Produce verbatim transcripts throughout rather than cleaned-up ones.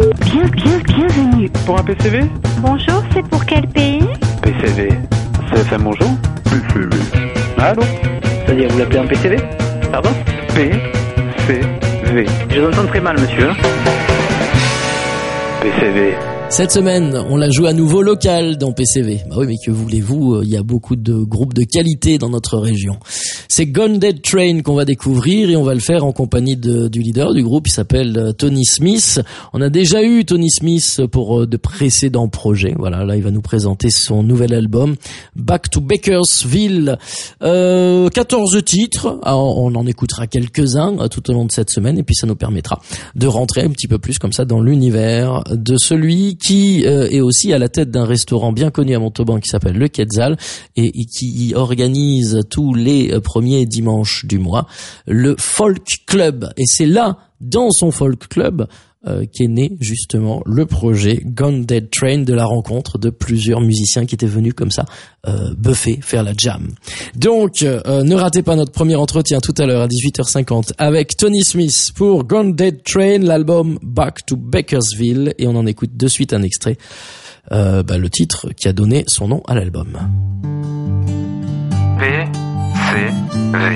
Bien, bien, bienvenue. Pour un P C V? Bonjour, c'est pour quel pays? P C V. C F M, bonjour. P C V. Allô? C'est-à-dire, vous l'appelez un P C V? Pardon? P C V. Je vous entends très mal, monsieur. P C V. Cette semaine, on la joue à nouveau local dans P C V. Bah oui, mais que voulez-vous, il y a beaucoup de groupes de qualité dans notre région. C'est Gone Dead Train qu'on va découvrir et on va le faire en compagnie de, du leader du groupe, il s'appelle Tony Smith. On a déjà eu Tony Smith pour de précédents projets. Voilà, là il va nous présenter son nouvel album, Back to Bakersville. Euh, quatorze titres, alors, on en écoutera quelques-uns tout au long de cette semaine et puis ça nous permettra de rentrer un petit peu plus comme ça dans l'univers de celui qui euh, est aussi à la tête d'un restaurant bien connu à Montauban qui s'appelle Le Quetzal et, et qui organise tous les euh, premiers dimanches du mois le Folk Club. Et c'est là, dans son Folk Club, euh, qu'est né justement le projet Gone Dead Train, de la rencontre de plusieurs musiciens qui étaient venus comme ça euh, buffer, faire la jam. Donc, euh, ne ratez pas notre premier entretien tout à l'heure à dix-huit heures cinquante avec Tony Smith pour Gone Dead Train, l'album Back to Bakersville, et on en écoute de suite un extrait, euh, bah, le titre qui a donné son nom à l'album. P C V.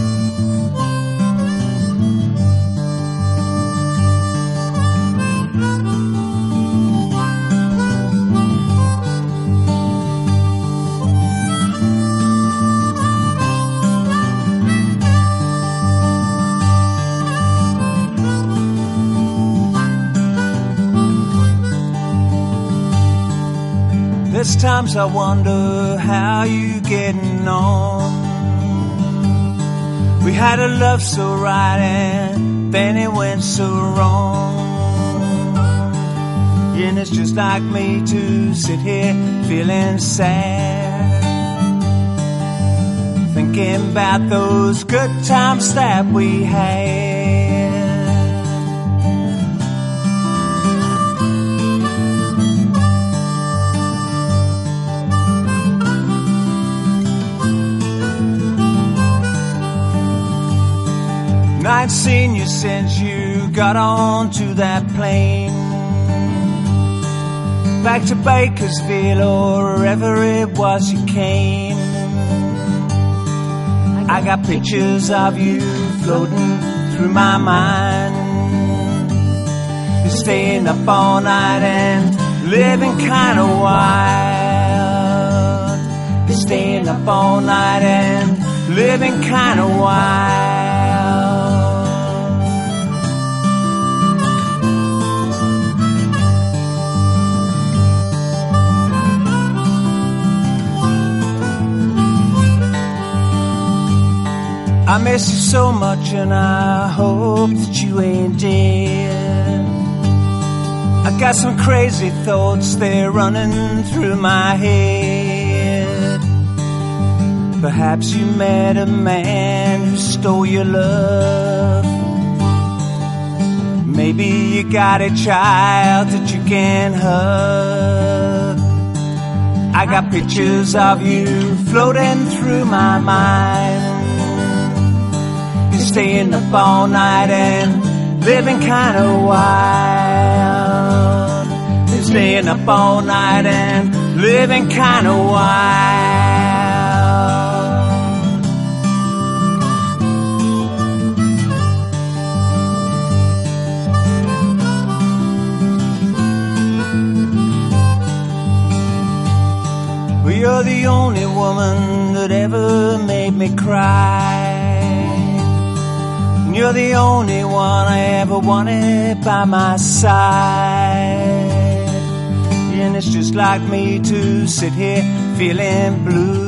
There's times I wonder how you getting on. We had a love so right and then it went so wrong. And it's just like me to sit here feeling sad, thinking about those good times that we had. I'd seen you since you got onto that plane, back to Bakersville or wherever it was you came. I got pictures of you floating through my mind, staying up all night and living kind of wild, staying up all night and living kind of wild. I miss you so much and I hope that you ain't dead. I got some crazy thoughts, they're running through my head. Perhaps you met a man who stole your love. Maybe you got a child that you can't hug. I got pictures of you floating through my mind, staying up all night and living kind of wild, staying up all night and living kind of wild. Well, you're the only woman that ever made me cry. You're the only one I ever wanted by my side. And it's just like me to sit here feeling blue,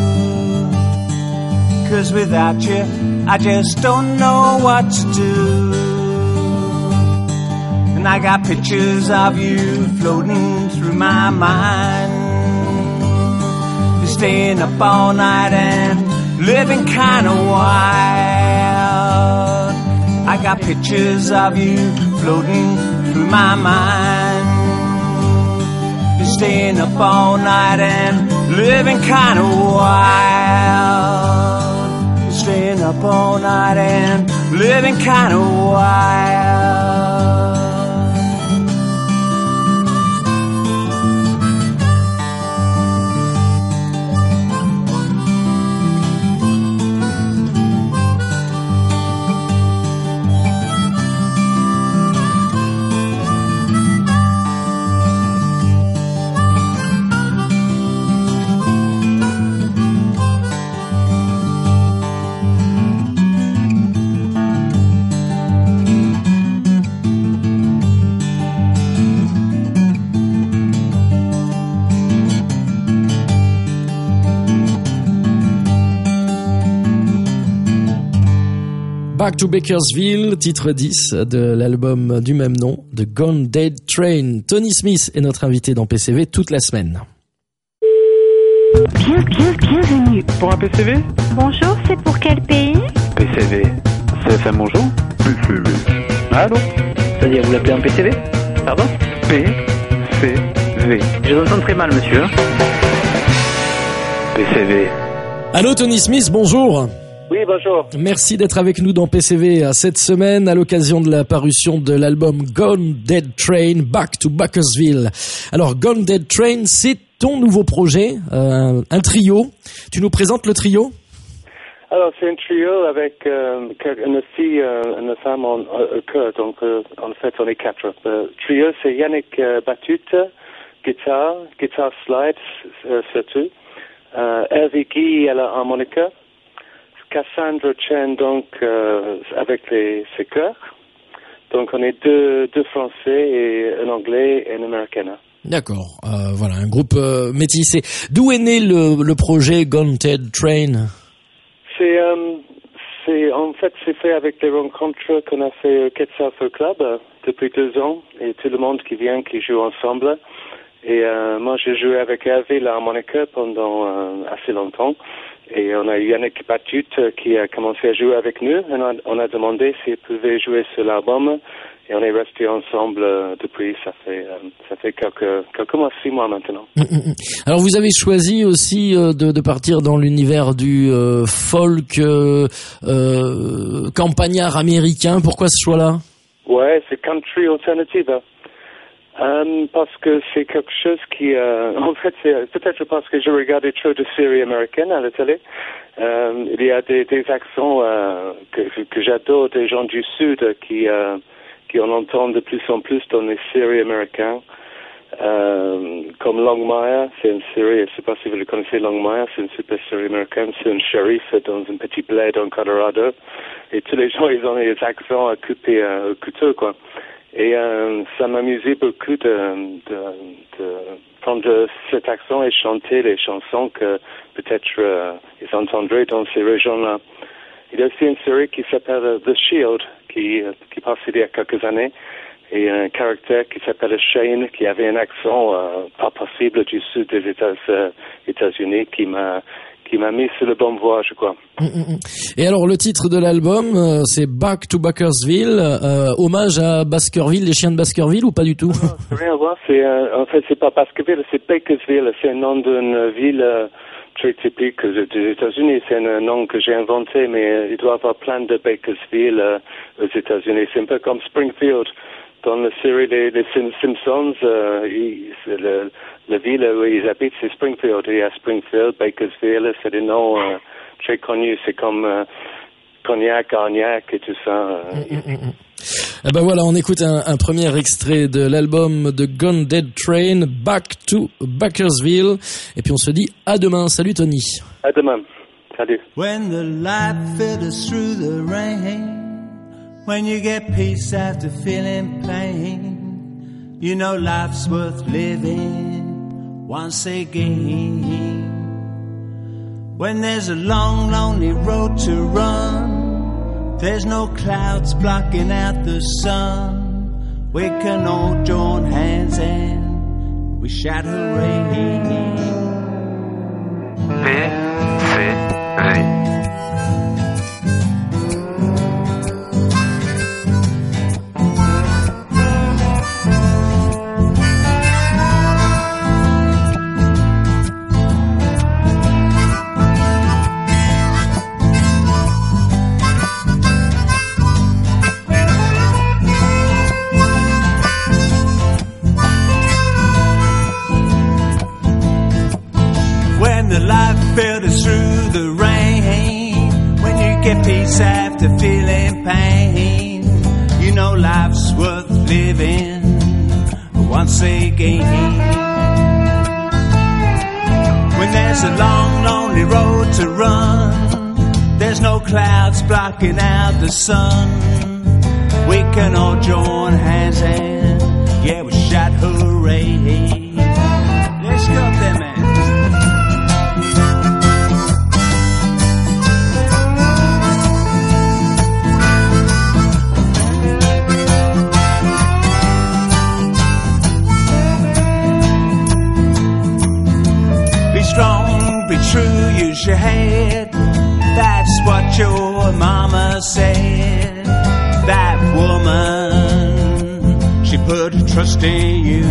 'cause without you I just don't know what to do. And I got pictures of you floating through my mind, staying up all night and living kind of wild. I got pictures of you floating through my mind, staying up all night and living kind of wild, staying up all night and living kind of wild. Back to Bakersville, titre dix de l'album du même nom, de Gone Dead Train. Tony Smith est notre invité dans P C V toute la semaine. Bien, bien, bienvenue. Pour un P C V? Bonjour, c'est pour quel pays? P C V. C F M bonjour? P C V. Allô? C'est-à-dire, vous l'appelez en P C V? Pardon? P C V. Je vous entends très mal, monsieur. P C V. Allô Tony Smith, bonjour. Oui, bonjour. Merci d'être avec nous dans P C V cette semaine à l'occasion de la parution de l'album Gone Dead Train, Back to Bakersville. Alors Gone Dead Train, c'est ton nouveau projet, euh, un trio. Tu nous présentes le trio? Alors, c'est un trio avec euh, une fille et euh, une femme en euh, chœur, donc euh, en fait, on est quatre. Le trio, c'est Yannick euh, Batut, guitare, guitare slide, euh, surtout. Euh, Hervé Guy à la harmonica. Cassandra Chen, donc, euh, avec les, ses chœurs. Donc, on est deux, deux Français et un Anglais et un Américain. D'accord, euh, voilà, un groupe euh, métissé. D'où est né le, le projet Gone Dead Train? C'est, euh, c'est, en fait, c'est fait avec les rencontres qu'on a fait au Quetzalcoatl Club euh, depuis deux ans, et tout le monde qui vient, qui joue ensemble. Et euh, moi, j'ai joué avec Hervé l'harmonica pendant euh, assez longtemps. Et on a eu Yannick Batut qui a commencé à jouer avec nous. Et on a, on a demandé s'il pouvait jouer sur l'album. Et on est resté ensemble euh, depuis. Ça fait, euh, ça fait quelques, quelques mois, six mois maintenant. Mmh, mmh. Alors, vous avez choisi aussi euh, de, de partir dans l'univers du euh, folk euh, euh, campagnard américain. Pourquoi ce choix-là? Ouais, c'est country alternative. Um, parce que c'est quelque chose qui, euh, en fait, c'est peut-être parce que je regardais trop de séries américaines à la télé. Um, il y a des, des accents euh, que, que j'adore, des gens du Sud qui, euh, qui on entend de plus en plus dans les séries américaines. Um, comme Longmire, c'est une série, je ne sais pas si vous le connaissez, Longmire, c'est une super série américaine, c'est un shérif dans un petit bled en Colorado. Et tous les gens, ils ont des accents à couper euh, au couteau, quoi. Et euh, ça m'amusait beaucoup de, de, de prendre cet accent et chanter les chansons que peut-être euh, ils entendraient dans ces régions-là. Il y a aussi une série qui s'appelle The Shield, qui, qui passe il y a quelques années, et un caractère qui s'appelle Shane, qui avait un accent euh, pas possible du sud des États, euh, États-Unis, qui m'a qui m'a mis sur le bon voie, je crois. Et alors, le titre de l'album, euh, c'est Back to Bakersville, euh, hommage à Baskerville, les chiens de Baskerville, ou pas du tout? Non, non, c'est rien à voir. C'est, euh, en fait, c'est pas Baskerville, c'est Bakersville. C'est un nom d'une ville euh, très typique des États-Unis. C'est un nom que j'ai inventé, mais euh, il doit y avoir plein de Bakersville euh, aux États-Unis. C'est un peu comme Springfield. Dans la série des, des Simpsons, euh, il, c'est le, la ville où ils habitent, c'est Springfield. Il y a Springfield, Bakersville, c'est des noms euh, très connus. C'est comme euh, Cognac, Argnac et tout ça. Euh, mmh, mmh, mmh. Eh ben voilà, on écoute un, un premier extrait de l'album de Gone Dead Train, Back to Bakersville. Et puis on se dit à demain. Salut Tony. À demain. Salut. When the light filters through the rain, when you get peace after feeling pain, you know life's worth living once again. When there's a long, lonely road to run, there's no clouds blocking out the sun, we can all join hands and we shout hooray. P C V. The light filters through the rain, when you get peace after feeling pain, you know life's worth living once again. When there's a long, lonely road to run, there's no clouds blocking out the sun, we can all join hands and, yeah, we shout hooray. Let's go up there, man. true, use your head. That's what your mama said. That woman, she put her trust in you.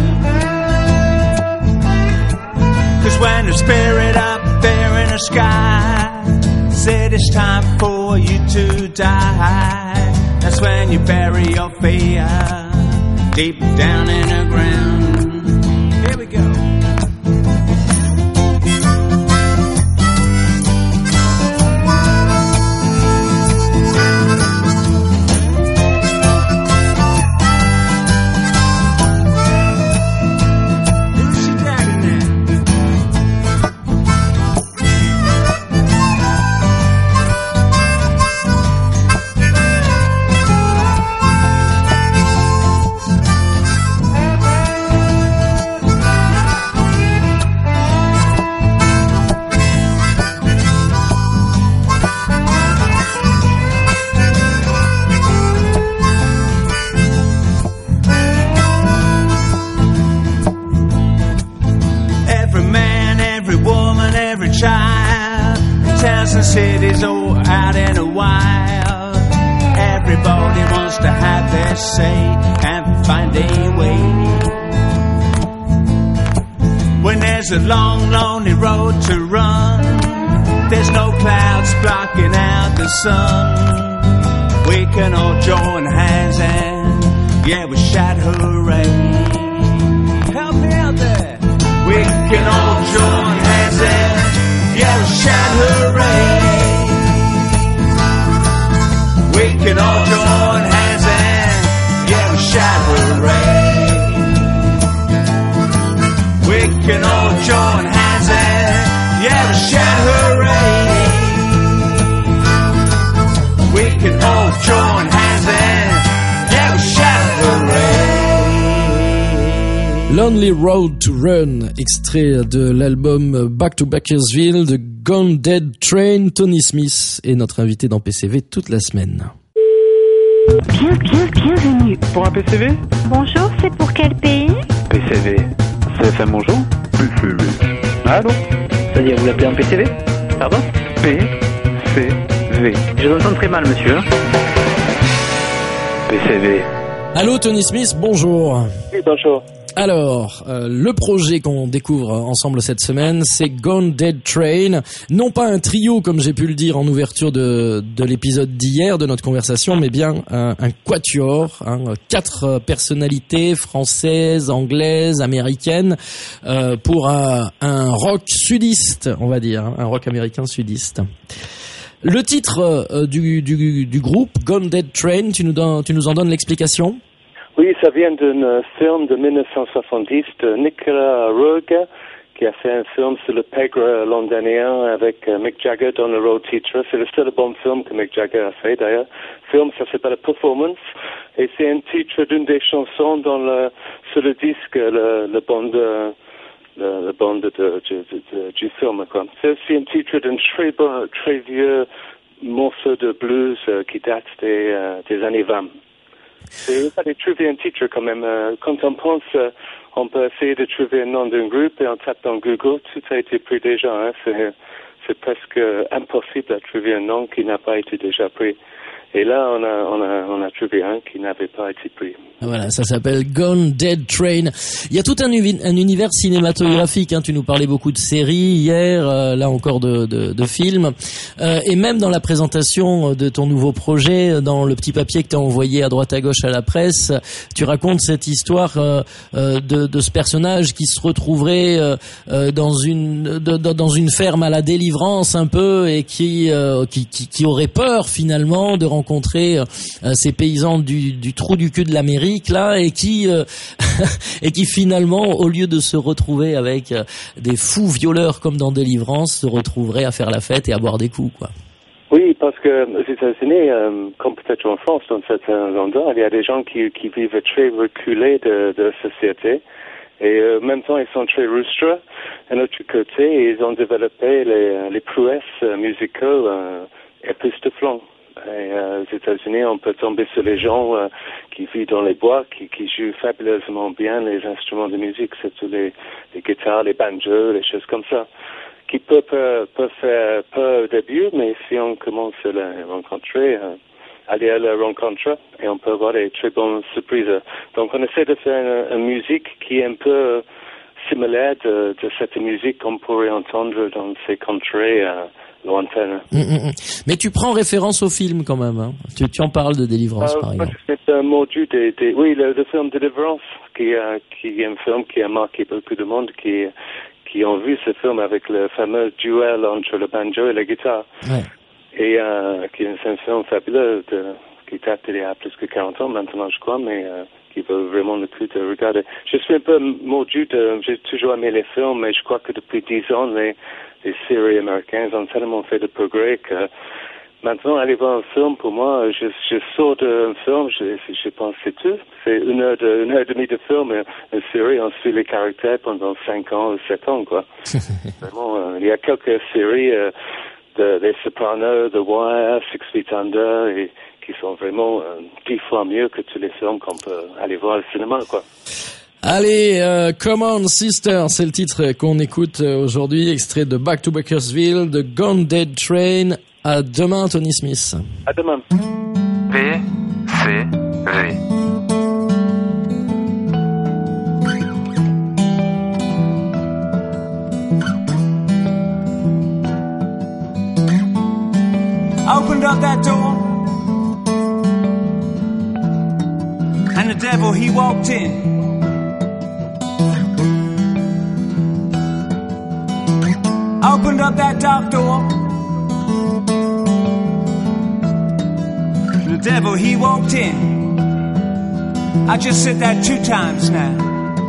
Cause when the spirit up there in the sky said it's time for you to die, that's when you bury your fear deep down in the ground. Here we go. Cities all out in the wild. Everybody wants to have their say and find a way. When there's a long, lonely road to run, there's no clouds blocking out the sun. We can all join hands and yeah, we shout hooray. Help me out there. We can all join hands and yeah, we shout hooray. We can all join hands and yeah, we shout hooray. We can all join hands and yeah, we shout hooray. We can all join hands and yeah, we shout hooray. Lonely Road to Run, extrait de l'album Back to Bakersville de Gone Dead Train. Tony Smith est notre invité dans P C V toute la semaine. Bien, bien, bienvenue. Pour un P C V? Bonjour, c'est pour quel pays? P C V. C F M bonjour? P C V. Allô? C'est-à-dire, vous l'appelez en P C V? Pardon? P C V. Je vous entends très mal, monsieur. P C V. Allô Tony Smith, bonjour. Oui, bonjour. Alors, euh, le projet qu'on découvre ensemble cette semaine, c'est Gone Dead Train. Non pas un trio, comme j'ai pu le dire en ouverture de, de l'épisode d'hier, de notre conversation, mais bien un, un quatuor, hein, quatre personnalités françaises, anglaises, américaines, euh, pour un, un rock sudiste, on va dire, hein, un rock américain sudiste. Le titre euh, du, du, du groupe, Gone Dead Train, tu nous, don, tu nous en donnes l'explication ? Oui, ça vient d'un film de dix-neuf cent soixante-dix de Nicolas Roeg, qui a fait un film sur le pègre londonien avec Mick Jagger dans le rôle titre. C'est le seul bon film que Mick Jagger a fait d'ailleurs. Le film, ça s'appelle Performance, et c'est un titre d'une des chansons dans le, sur le disque, le, le bande, le, le bande de, de, de, de, du film, quoi. C'est aussi un titre d'un très bon, très vieux morceau de blues euh, qui date des, euh, des années vingt. Il fallait trouver un titre quand même. Quand on pense, on peut essayer de trouver un nom d'un groupe et on tape dans Google, tout a été pris déjà. Hein. C'est, c'est presque impossible de trouver un nom qui n'a pas été déjà pris. Et là, on a, on a, on a trouvé un qui n'avait pas été pris. Voilà, ça s'appelle Gone Dead Train. Il y a tout un, un univers cinématographique. Hein. Tu nous parlais beaucoup de séries hier, euh, là encore de, de, de films, euh, et même dans la présentation de ton nouveau projet, dans le petit papier que tu as envoyé à droite à gauche à la presse, tu racontes cette histoire euh, euh, de, de ce personnage qui se retrouverait euh, euh, dans une de, de, dans une ferme à la délivrance un peu et qui euh, qui, qui, qui aurait peur finalement de rencontrer euh, ces paysans du, du trou du cul de l'Amérique là et qui euh, et qui finalement au lieu de se retrouver avec euh, des fous violeurs comme dans Délivrance se retrouveraient à faire la fête et à boire des coups quoi. Oui, parce que aux États-Unis, euh, comme peut-être en France, dans certains endroits, il y a des gens qui, qui vivent très reculés de, de la société et euh, en même temps ils sont très rustres. D'un autre côté, ils ont développé les, les prouesses musicales euh, époustouflantes. Et euh, aux États-Unis, on peut tomber sur les gens euh, qui vivent dans les bois, qui, qui jouent fabuleusement bien les instruments de musique, surtout les, les guitares, les banjos, les choses comme ça, qui peut, peut, peut faire peur au début, mais si on commence à la rencontrer, euh, aller à la rencontre, et on peut avoir des très bonnes surprises. Donc on essaie de faire une, une musique qui est un peu similaire de, de cette musique qu'on pourrait entendre dans ces contrées euh, lointaines. Mmh, mmh. Mais tu prends référence au film quand même, hein. tu, tu en parles de Délivrance, euh, par exemple. C'est un module des, des, oui, le, le film Délivrance, qui, euh, qui est un film qui a marqué beaucoup de monde, qui qui ont vu ce film avec le fameux duel entre le banjo et la guitare. Ouais. Et euh, qui est un film fabuleux de, qui date il y a plus que quarante ans maintenant, je crois, mais euh, qui vaut vraiment le coup de regarder. Je suis un peu mordu de, j'ai toujours aimé les films, mais je crois que depuis dix ans, les, les séries américaines ont tellement fait de progrès que maintenant, aller voir un film, pour moi, je, je sors d'un film, je, je pense que c'est tout. C'est une heure, de, une heure et demie de film, une série, on suit les caractères pendant cinq ans ou sept ans, quoi. Vraiment, euh, il y a quelques séries, euh, de, des Sopranos, The Wire, Six Feet Under, et qui sont vraiment euh, dix fois mieux que tous les films qu'on peut aller voir au cinéma, quoi. Allez, euh, Come On Sister, c'est le titre qu'on écoute aujourd'hui, extrait de Back to Bakersville, de Gone Dead Train. À demain, Tony Smith. À demain. P, C, V. Opened up that door, and the devil, he walked in. Opened up that dark door, the devil, he walked in. I just said that two times now.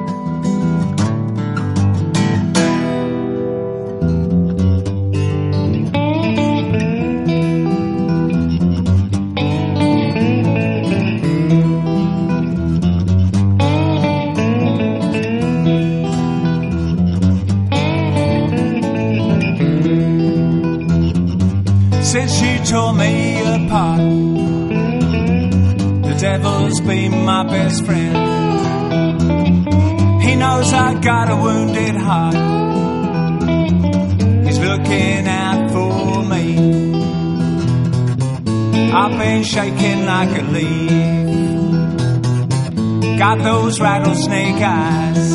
Since you tore me apart, the devil's been my best friend. He knows I got a wounded heart. He's looking out for me. I've been shaking like a leaf. Got those rattlesnake eyes.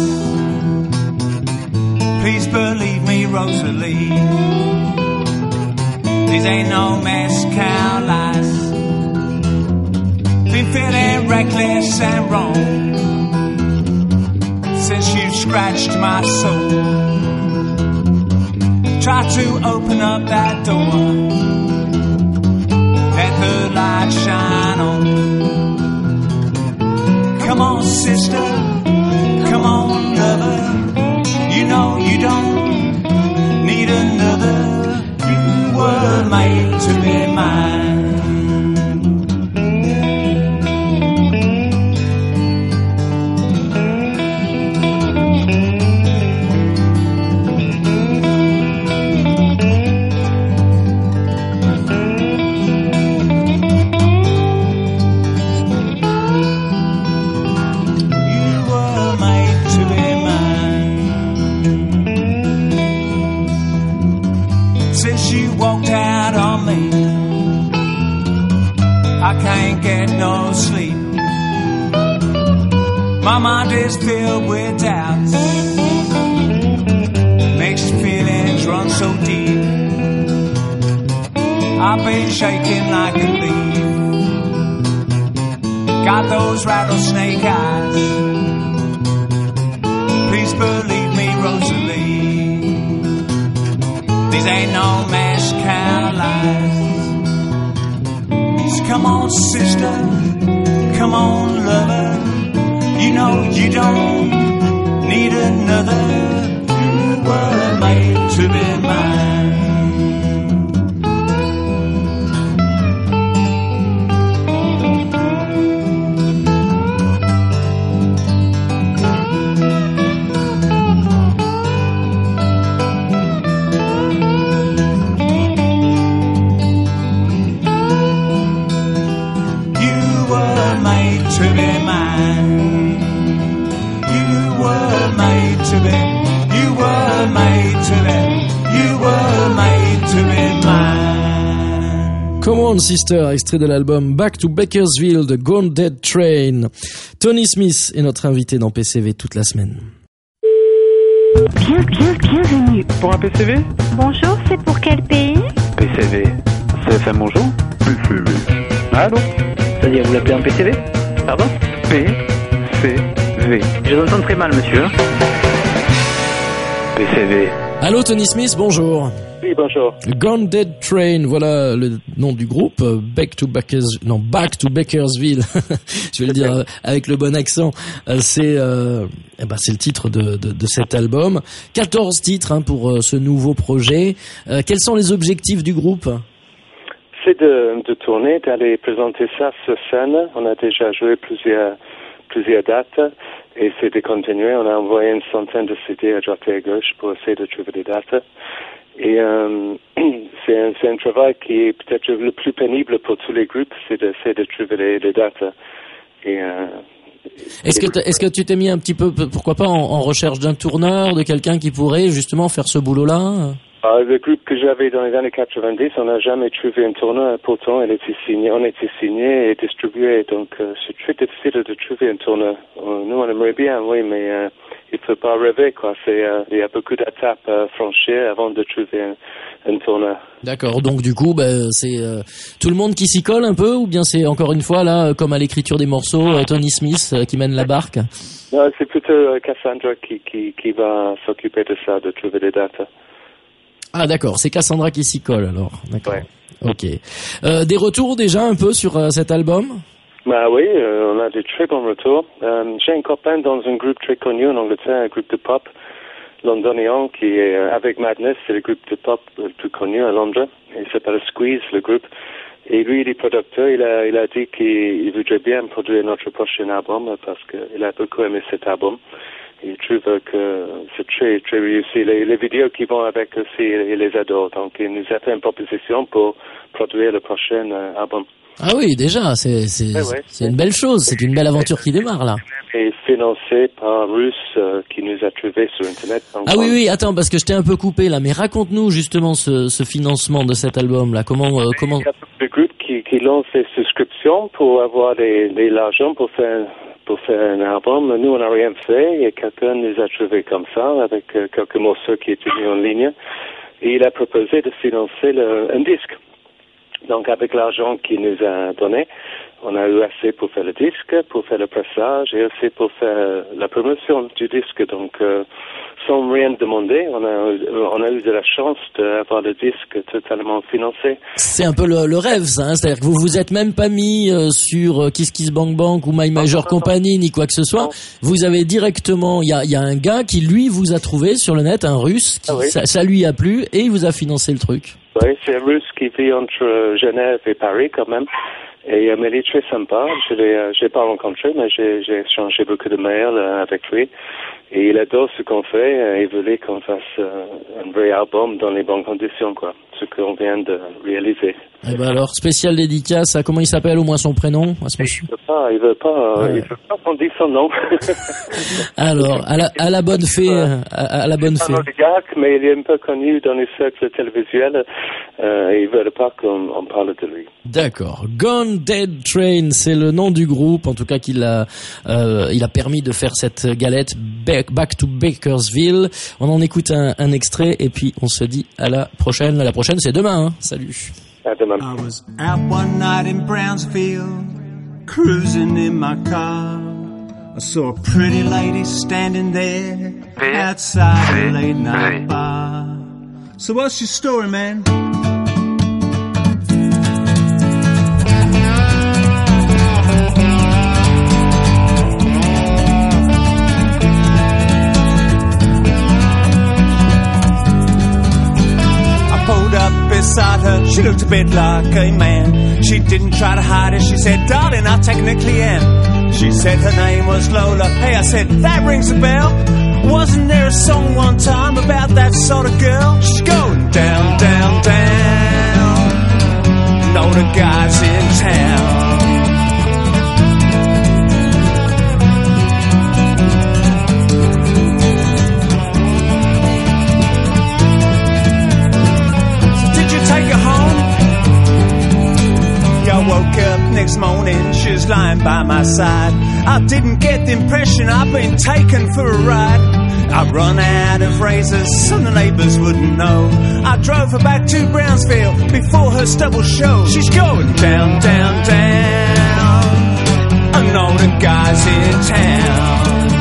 Please believe me, Rosalie. These ain't no Mezcal lies. Been feeling reckless and wrong since you scratched my soul. Try to open up that door, let the light shine on. Come on, sister, come on, lover. You know you don't need another. You were made to be mine. I can't get no sleep. My mind is filled with doubts. Mixed feelings run so deep. I've been shaking like a leaf. Got those rattlesnake eyes. Please believe me, Rosalie. These ain't no Mezcal lies. Come on, sister, come on, lover. You know you don't need another. You were made to be mine. To be mine. You were made to be. You were made to be. You were On Sister, extrait de l'album Back to Bakersville de Gone Dead Train. Tony Smith est notre invité dans P C V toute la semaine. Bien, bien, bienvenue. Pour un P C V? Bonjour, c'est pour quel pays? P C V. C F M bonjour? P C V. Allô? C'est-à-dire, vous l'appelez en P C V? Pardon? P C V. Je vous entends très mal, monsieur. P C V. Allô Tony Smith, bonjour. Oui, bonjour. Gone Dead Train, voilà le nom du groupe. Back to Bakers, non Back to Bakersville. Je vais le dire avec le bon accent. C'est, euh, eh ben c'est le titre de, de, de cet album. quatorze titres hein, pour euh, ce nouveau projet. Euh, quels sont les objectifs du groupe? C'est de, de tourner, d'aller présenter ça sur scène. On a déjà joué plusieurs plusieurs dates et c'est de continuer. On a envoyé une centaine de C D à droite et à gauche pour essayer de trouver des dates. Et euh, c'est, un, c'est un travail qui est peut-être le plus pénible pour tous les groupes, c'est d'essayer de trouver les, les dates. Et, euh, est-ce que est-ce que tu t'es mis un petit peu, pourquoi pas, en, en recherche d'un tourneur, de quelqu'un qui pourrait justement faire ce boulot-là? Euh, le groupe que j'avais dans les années quatre-vingt-dix, on n'a jamais trouvé un tourneur. Pourtant, elle était signée, on était signé et distribué. Donc, euh, c'est très difficile de trouver un tourneur. Euh, nous, on aimerait bien, oui, mais euh, il faut pas rêver, quoi. C'est, euh, il y a beaucoup d'étapes à euh, franchir avant de trouver un, un tourneur. D'accord. Donc, du coup, ben, c'est euh, tout le monde qui s'y colle un peu, ou bien c'est encore une fois là, comme à l'écriture des morceaux, euh, Tony Smith euh, qui mène la barque? Non, c'est plutôt euh, Cassandra qui, qui, qui va s'occuper de ça, de trouver des dates. Ah d'accord, c'est Cassandra qui s'y colle alors. D'accord. Ouais. Ok. Euh, des retours déjà un peu sur euh, cet album? Bah oui, euh, on a des très bons retours. Euh, j'ai un copain dans un groupe très connu en Angleterre, un groupe de pop londonien qui est euh, avec Madness, c'est le groupe de pop le plus connu à Londres. Il s'appelle Squeeze, le groupe. Et lui, il est producteur. Il a, il a dit qu'il voudrait bien produire notre prochain album parce qu'il a beaucoup aimé cet album. Il trouve que c'est très, très réussi. Les, les vidéos qui vont avec aussi, il les adore. Donc, il nous a fait une proposition pour produire le prochain euh, album. Ah oui, déjà, c'est, c'est, ouais, ouais. c'est une belle chose. C'est une belle aventure qui démarre, là. Et financé par Russe, euh, qui nous a trouvé sur Internet. Donc, ah oui, oui, attends, parce que je t'ai un peu coupé, là. Mais raconte-nous, justement, ce, ce financement de cet album-là. Comment, euh, comment... Il y a des groupes qui, qui lancent des souscriptions pour avoir des, des l'argent pour faire, pour faire un album. Nous, on n'a rien fait et quelqu'un nous a trouvé comme ça avec euh, quelques morceaux qui étaient mis en ligne et il a proposé de financer le, un disque. Donc, avec l'argent qu'il nous a donné, on a eu assez pour faire le disque, pour faire le pressage et aussi pour faire la promotion du disque. Donc, euh, sans rien demander, on a, on a eu de la chance d'avoir le disque totalement financé. C'est un peu le, le rêve, ça, hein. C'est-à-dire que vous vous êtes même pas mis euh, sur euh, Kiss Kiss Bang Bang ou My Major non, Company non. ni quoi que ce soit. Non. Vous avez directement, il y a, y a un gars qui lui vous a trouvé sur le net, un Russe, qui, ah oui. ça, ça lui a plu et il vous a financé le truc. Oui, c'est un Russe qui vit entre Genève et Paris quand même. Et euh, mais il est très sympa. Je l'ai, euh, j'ai pas rencontré, mais j'ai, j'ai échangé beaucoup de mails euh, avec lui. Et il adore ce qu'on fait. Euh, il voulait qu'on fasse euh, un vrai album dans les bonnes conditions, quoi. Ce qu'on vient de réaliser. Et ben alors, spécial dédicace à comment il s'appelle, au moins son prénom, à ce monsieur. Il veut pas, il veut pas, ouais. il veut pas qu'on dise son nom. Alors, à la, à la bonne fée, à, à la bonne fée. C'est un oligarque, mais il est un peu connu dans les cercles télévisuels. Euh, et il veut pas qu'on on parle de lui. D'accord. Gone Dead Train, c'est le nom du groupe, en tout cas qu'il a, euh, il a permis de faire cette galette Back, Back to Bakersville. On en écoute un, un extrait et puis on se dit à la prochaine. La prochaine, c'est demain. Hein. Salut. À demain. I was out one night in Brownsville, cruising in my car. I saw a pretty lady standing there outside a late night bar. So what's your story, man? Beside her, she looked a bit like a man. She didn't try to hide it, she said, darling, I technically am. She said her name was Lola. Hey, I said, that rings a bell. Wasn't there a song one time about that sort of girl? She's going down, down, down. Know the guys in town. my side. I didn't get the impression I'd been taken for a ride. I run out of razors so the neighbours wouldn't know. I drove her back to Brownsville before her stubble showed. She's going down, down, down, and all the guys in town.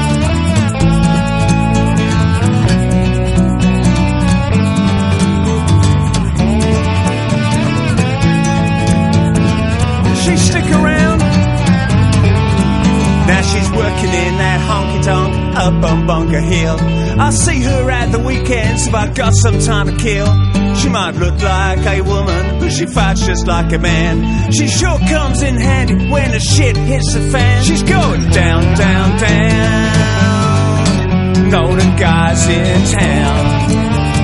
She stick around. Now she's working in that honky-tonk up on Bunker Hill. I see her at the weekends if I got some time to kill. She might look like a woman, but she fights just like a man. She sure comes in handy when the shit hits the fan. She's going down, down, down. Know the guys in town.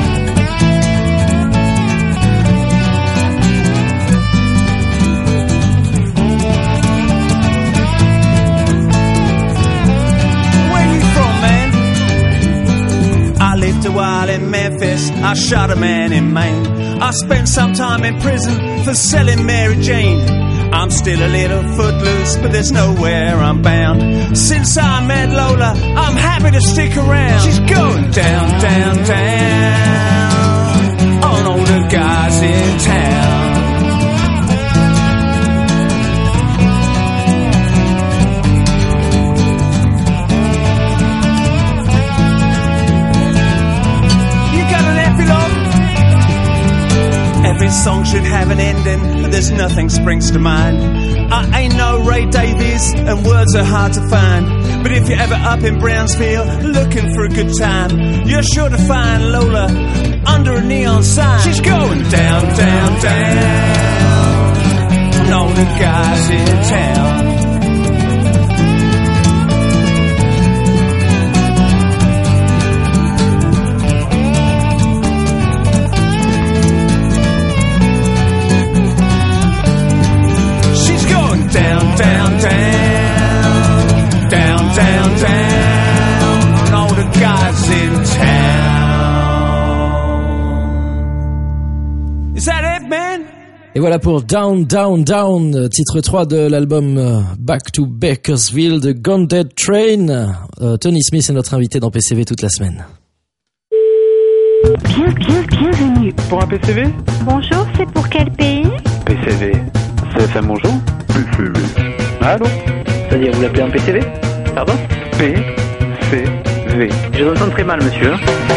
I lived a while in Memphis, I shot a man in Maine. I spent some time in prison for selling Mary Jane. I'm still a little footloose, but there's nowhere I'm bound. Since I met Lola, I'm happy to stick around. She's going down, down, down on all the guys in town. Every song should have an ending, but there's nothing springs to mind. I ain't no Ray Davies, and words are hard to find. But if you're ever up in Brownsville, looking for a good time, you're sure to find Lola under a neon sign. She's going down, down, down, and all the guys in town. Down, down, down, down, down, down, and all the guys in town. Is that it, man? Et voilà pour Down, Down, Down, titre trois de l'album Back to Bakersville de Gone Dead Train. Euh, Tony Smith est notre invité dans P C V toute la semaine. Bien, bien, bienvenue. Pour un P C V? Bonjour, c'est pour quel pays? P C V. C F M bonjour? P C V. Allô? C'est-à-dire, vous l'appelez un P C V? Pardon? P C V. Je vous entends très mal, monsieur.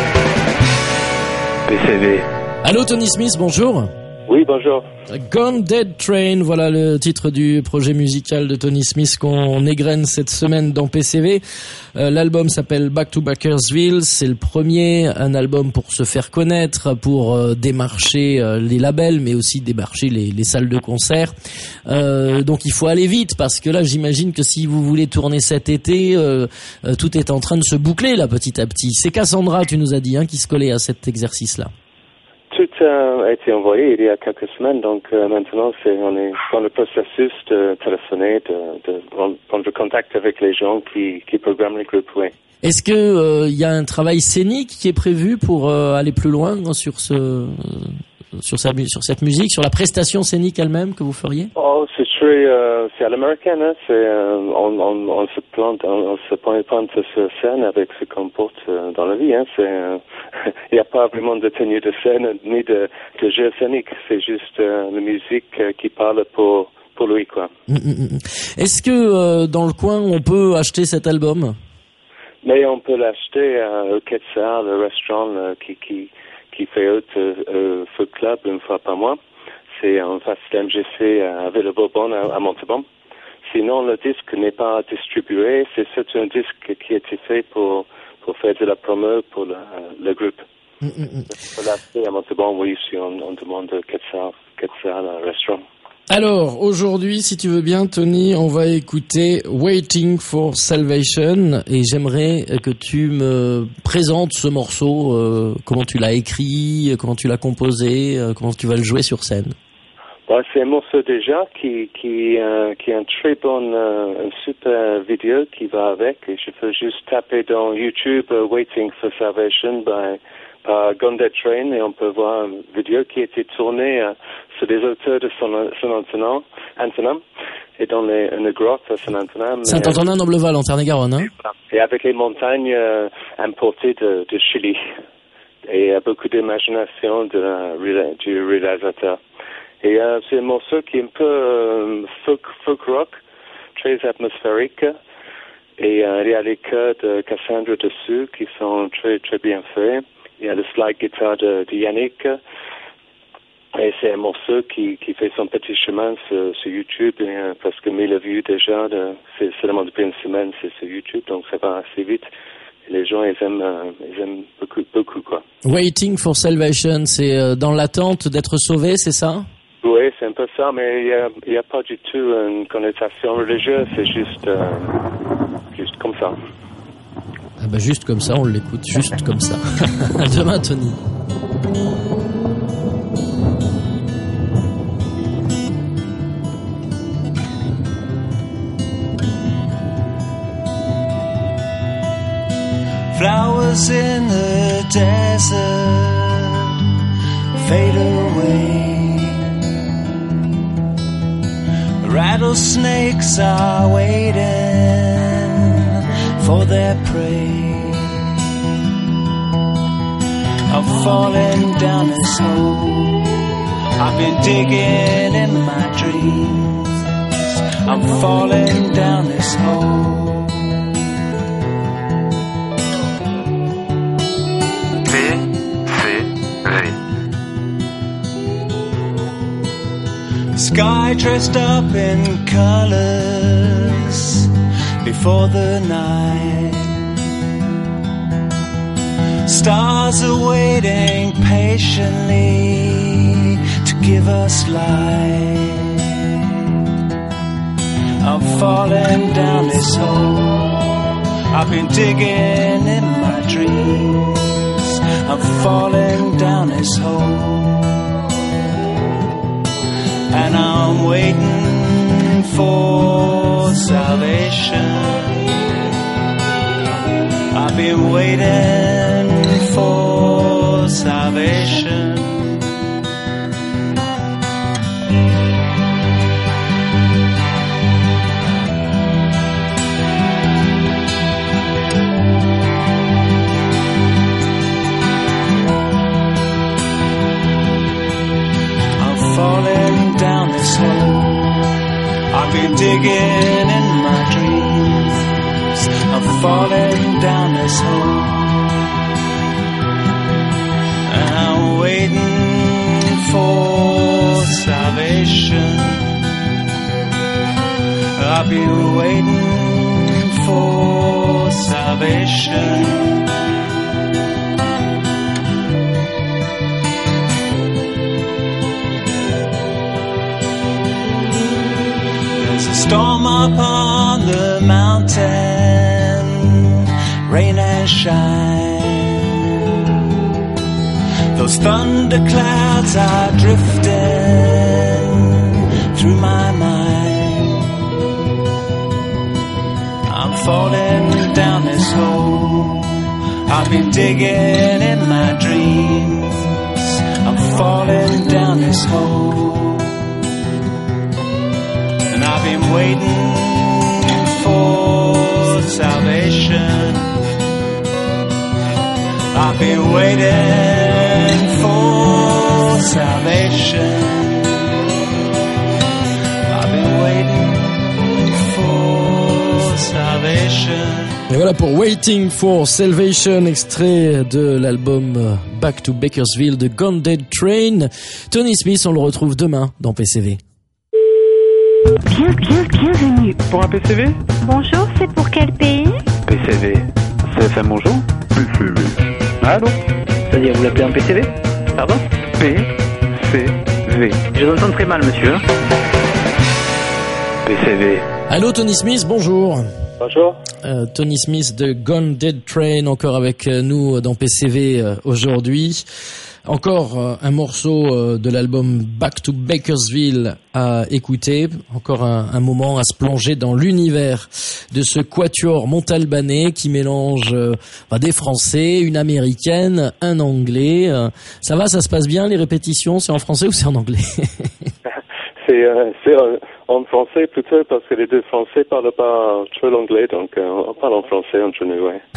P C V. Allô Tony Smith, bonjour. Oui, bonjour. Gone Dead Train, voilà le titre du projet musical de Tony Smith qu'on égrène cette semaine dans P C V. Euh, l'album s'appelle Back to Bakersville, c'est le premier, un album pour se faire connaître, pour euh, démarcher euh, les labels, mais aussi démarcher les, les salles de concert. Euh, donc il faut aller vite, parce que là j'imagine que si vous voulez tourner cet été, euh, euh, tout est en train de se boucler là petit à petit. C'est Cassandra, tu nous as dit, hein, qui se collait à cet exercice-là. Tout euh, a été envoyé il y a quelques semaines, donc euh, maintenant c'est, on est dans le processus de téléphoner, de, de prendre contact avec les gens qui, qui programment les groupes, oui. Est-ce que il euh, y a un travail scénique qui est prévu pour euh, aller plus loin sur ce euh, sur sa sur cette musique, sur la prestation scénique elle-même que vous feriez? Oh, c'est très euh, c'est à l'américaine, hein. C'est euh, on, on on se plante, on, on se pointe sur scène avec ce qu'on porte euh, dans la vie, hein. C'est euh, il n'y a pas vraiment de tenue de scène ni de, de jeu scénique. C'est juste euh, la musique euh, qui parle pour pour lui, quoi. Mmh, mmh. Est-ce que euh, dans le coin on peut acheter cet album? Mais on peut l'acheter euh, au Quetzal, le restaurant euh, qui qui qui fait haute euh, Food Club une fois par mois. C'est en face de M G C à Villebourbon à, à Montauban. Sinon, le disque n'est pas distribué. C'est, c'est un disque qui a été fait pour pour faire de la promo pour le, le groupe. Mmh, mmh. Pour l'acheter à Montauban, oui, si on, on demande Quetzal, Quetzal, un restaurant. Alors, aujourd'hui, si tu veux bien, Tony, on va écouter Waiting for Salvation et j'aimerais que tu me présentes ce morceau, euh, comment tu l'as écrit, comment tu l'as composé, euh, comment tu vas le jouer sur scène. Bon, c'est un morceau déjà qui qui euh, qui a une très bonne, euh, une super vidéo qui va avec. Et je peux juste taper dans YouTube uh, Waiting for Salvation by par Gone Train et on peut voir une vidéo qui a été tournée euh, sur des hauteurs de Saint-Antonin et dans les, une grotte à Saint-Antonin. Saint-Antonin, Nobleval, en Tarn-et-Garonne. Hein? Et avec les montagnes euh, importées de, de Chili. Et euh, beaucoup d'imagination de la, du réalisateur. Et euh, c'est un morceau qui est un peu euh, folk, folk rock, très atmosphérique. Et euh, il y a les chœurs de Cassandra dessus qui sont très très bien faits. Il y a le slide guitar de, de Yannick. Et c'est un morceau qui, qui fait son petit chemin sur, sur YouTube. Et, euh, parce que mille vues déjà, de, c'est seulement depuis une semaine, c'est sur YouTube, donc ça va assez vite. Et les gens, ils aiment, euh, ils aiment beaucoup, beaucoup, quoi. Waiting for Salvation, c'est euh, dans l'attente d'être sauvé, c'est ça? Oui, c'est un peu ça, mais il n'y a, il y a pas du tout une connotation religieuse, c'est juste, euh, juste comme ça. Ah bah juste comme ça, on l'écoute, juste comme ça. À demain, Tony. Flowers in the desert fade away. Rattlesnakes are waiting for their prey. I'm falling down this hole. I've been digging in my dreams. I'm falling down this hole. P C V. Sky dressed up in colors before the night. Stars are waiting patiently to give us light. I'm falling down this hole. I've been digging in my dreams. I'm falling down this hole. And I'm waiting for salvation. I've been waiting for salvation. I'm falling down this hole. I've been digging in my dreams. I'm falling down this hole. And I'm waiting for salvation. I've been waiting for salvation. Storm up on the mountain, rain and shine. Those thunder clouds are drifting through my mind. I'm falling down this hole. I've been digging in my dreams. I'm falling down this hole. I've been waiting for salvation. I've been waiting for salvation. I've been waiting for salvation. Et voilà pour Waiting for Salvation, extrait de l'album Back to Bakersville de Gone Train. Tony Smith, on le retrouve demain dans P C V. Bien, bien, bienvenue. Pour un P C V? Bonjour, c'est pour quel pays? P C V. C F M bonjour? P C V. Allô? C'est-à-dire, vous l'appelez un P C V? Pardon? P C V. Je vous entends très mal, monsieur. P C V. Allô, Tony Smith, bonjour. Bonjour. Euh, Tony Smith de Gone Dead Train, encore avec nous dans P C V euh, aujourd'hui. Encore euh, un morceau euh, de l'album Back to Bakersville à écouter. Encore un, un moment à se plonger dans l'univers de ce quatuor montalbanais qui mélange euh, bah, des Français, une Américaine, un Anglais. Euh, ça va, ça se passe bien les répétitions? C'est en français ou c'est en anglais? C'est, euh, c'est euh, en français plutôt parce que les deux Français parlent pas trop l'anglais, donc euh, on parle en français entre nous, ouais.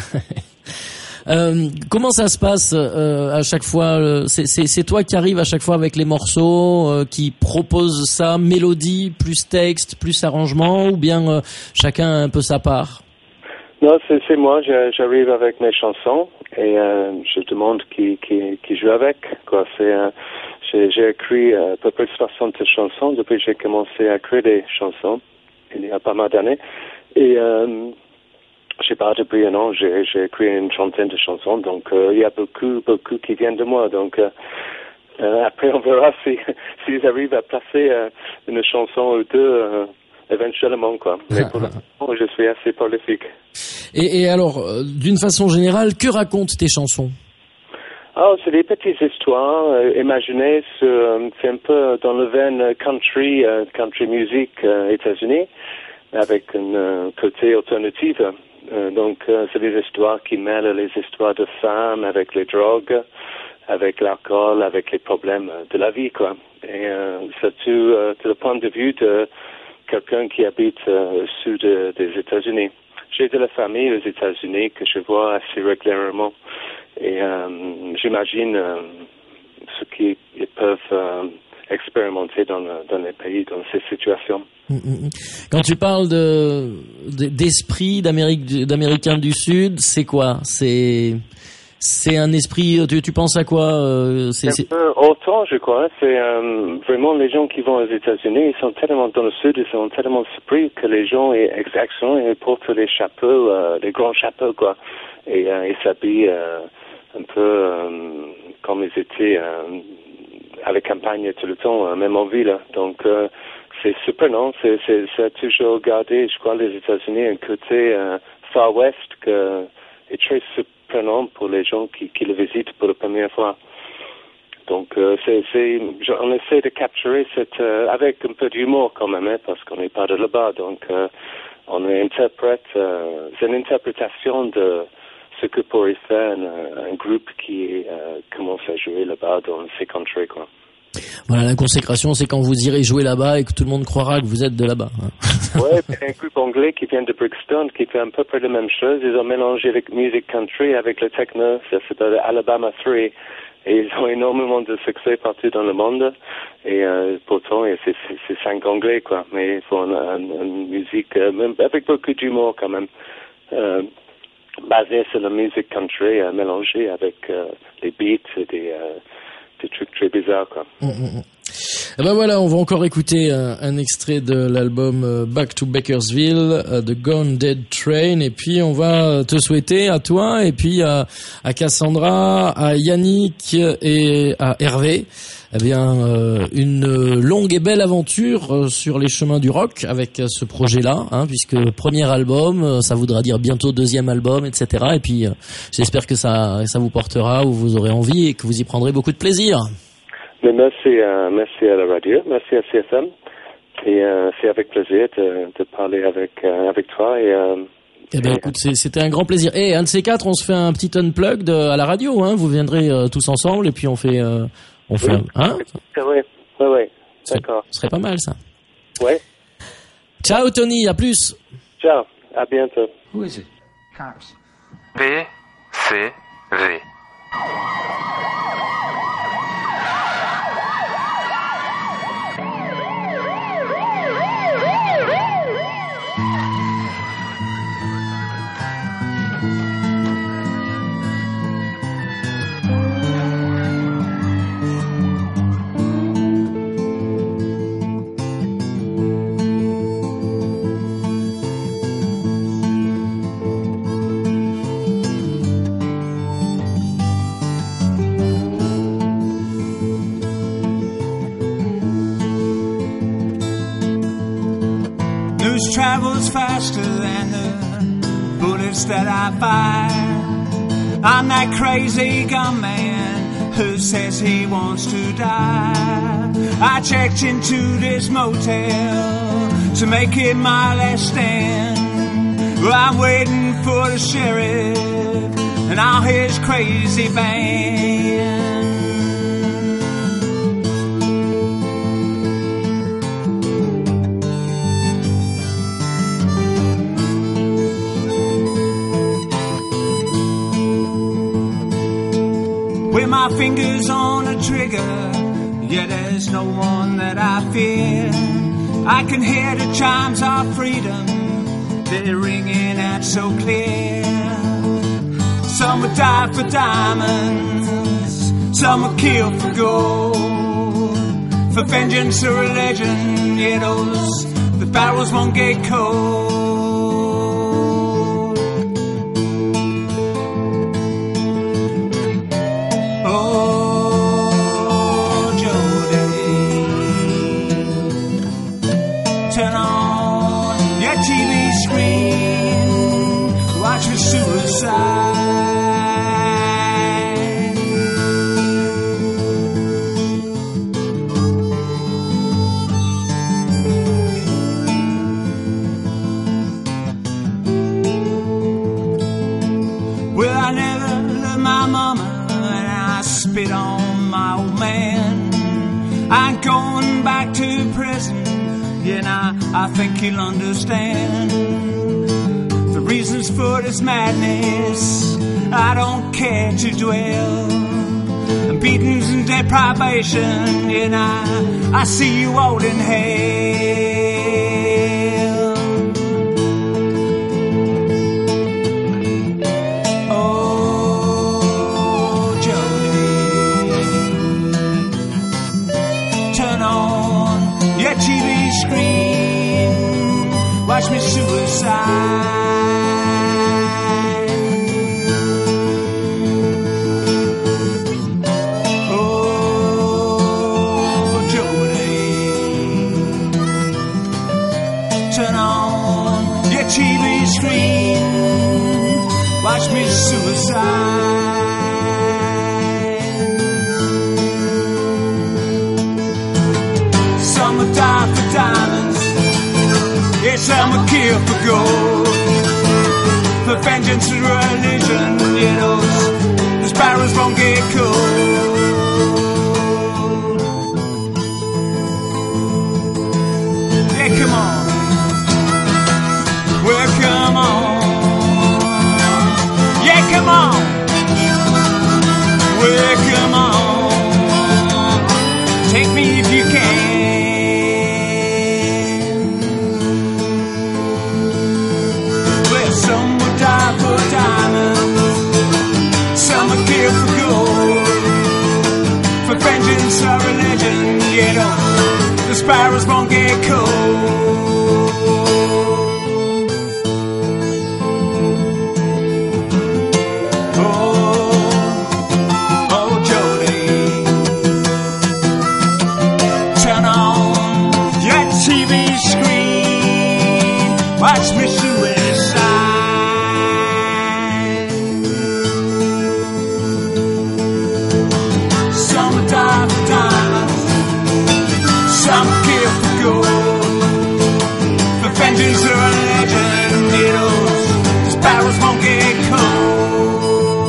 euh, comment ça se passe euh, à chaque fois? C'est, c'est, c'est toi qui arrives à chaque fois avec les morceaux, euh, qui propose ça, mélodie plus texte plus arrangement, ou bien euh, chacun a un peu sa part? Non, c'est, c'est moi. J'arrive avec mes chansons et euh, je demande qui, qui, qui joue avec. Quoi, c'est euh, J'ai, j'ai écrit à peu près soixante chansons depuis que j'ai commencé à écrire des chansons, il y a pas mal d'années. Et euh, je sais pas, depuis un an, j'ai, j'ai écrit une trentaine de chansons, donc euh, il y a beaucoup, beaucoup qui viennent de moi. Donc euh, euh, après, on verra si s'ils arrivent à placer euh, une chanson ou deux euh, éventuellement, quoi. Mais pour l'instant, je suis assez prolifique. Et, et alors, euh, d'une façon générale, que racontent tes chansons? Oh, c'est des petites histoires euh, imaginées. Sur, c'est un peu dans le veine country, euh, country music euh, États-Unis, avec un euh, côté alternatif. Euh, donc, euh, c'est des histoires qui mêlent les histoires de femmes avec les drogues, avec l'alcool, avec les problèmes de la vie, quoi. Et euh, c'est tout, euh, tout le point de vue de quelqu'un qui habite euh, au sud de, des États-Unis. J'ai de la famille aux États-Unis que je vois assez régulièrement. Et euh, j'imagine euh, ce qu'ils peuvent euh, expérimenter dans, le, dans les pays, dans ces situations. Quand tu parles de, de d'esprit d'Amérique, d'Américains du Sud, c'est quoi? C'est c'est un esprit. Tu, tu penses à quoi? euh, c'est, c'est un peu autant, je crois. C'est euh, vraiment les gens qui vont aux États-Unis. Ils sont tellement dans le Sud, ils sont tellement surpris que les gens, exactement, ils portent les chapeaux, euh, les grands chapeaux, quoi. Et euh, ils s'habillent euh, un peu euh, comme ils étaient euh, à la campagne tout le temps, euh, même en ville. Donc euh, c'est surprenant. C'est, c'est, c'est toujours gardé, je crois, les États-Unis, un côté euh, Far West que est très surprenant pour les gens qui, qui le visitent pour la première fois. Donc euh, c'est, c'est, on essaie de capturer cette euh, avec un peu d'humour quand même, hein, parce qu'on n'est pas de là-bas. Donc euh, on interprète, euh, c'est une interprétation de ce que pourrait faire un, un groupe qui euh, commence à jouer là-bas dans ces country, quoi. Voilà, la consécration, c'est quand vous irez jouer là-bas et que tout le monde croira que vous êtes de là-bas. Hein. Ouais, un groupe anglais qui vient de Brixton, qui fait à peu près la même chose. Ils ont mélangé la musique country avec le techno. Ça s'appelle Alabama trois. Et ils ont énormément de succès partout dans le monde. Et euh, pourtant, c'est, c'est, c'est cinq anglais, quoi. Mais ils font une, une, une musique, euh, même avec beaucoup d'humour, quand même. Euh, basée sur la musique country, euh, mélangée avec euh, les beats et des... Euh, des trucs très bizarres, quoi. Mmh, mmh. Et ben voilà, on va encore écouter un, un extrait de l'album euh, Back to Bakersville euh, de Gone Dead Train, et puis on va te souhaiter à toi et puis à, à Cassandra, à Yannick et à Hervé, eh bien euh, une longue et belle aventure euh, sur les chemins du rock avec euh, ce projet-là, hein, puisque premier album, euh, ça voudra dire bientôt deuxième album, et cetera. Et puis euh, j'espère que ça ça vous portera, ou vous aurez envie et que vous y prendrez beaucoup de plaisir. Mais merci, euh, merci à la radio, merci à C F M, et euh, c'est avec plaisir de, de parler avec euh, avec toi. Et, euh, eh ben, et écoute, c'est, c'était un grand plaisir. Et un de ces quatre, on se fait un petit unplug de, à la radio, hein. Vous viendrez euh, tous ensemble et puis on fait, euh, on fait, oui, un, hein. Oui, oui, oui, d'accord. Ce serait pas mal, ça. Ouais. Ciao Tony, à plus. Ciao, à bientôt. Who is it? Cops. P C V. Travels faster than the that I fire. I'm that crazy gunman who says he wants to die. I checked into this motel to make it my last stand. Well, I'm waiting for the sheriff and all his crazy band. With my fingers on the trigger, yeah, there's no one that I fear. I can hear the chimes of freedom, they're ringing out so clear. Some would die for diamonds, some would kill for gold. For vengeance or religion, yeah, those, the barrels won't get cold. I think he'll understand the reasons for this madness. I don't care to dwell. And beatings and deprivation, and I, I see you all in hell. Oh, Jody, turn on your T V screen. Watch me suicide. Oh, Jody, turn on your T V screen. Watch me suicide. Some will die for diamonds. Yes, I'm a kill for gold. For vengeance and religion, you know, the sparrows won't get cold. Yeah, come on. Well, come on. Yeah, come on. Well, come on. Take me if you can. Vengeance or religion, you know, the sparrows won't get cold. Oh, oh, Jody, turn on your T V screen, watch me suicide. Vengeance or legend, you know, the sparrows won't get cold.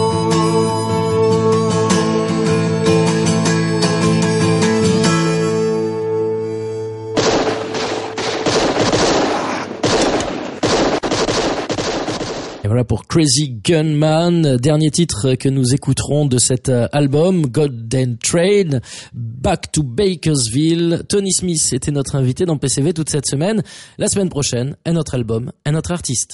Et voilà pour Crazy Gunman, dernier titre que nous écouterons de cet album, Golden Train, Back to Bakersville. Tony Smith était notre invité dans P C V toute cette semaine. La semaine prochaine, un autre album, un autre artiste.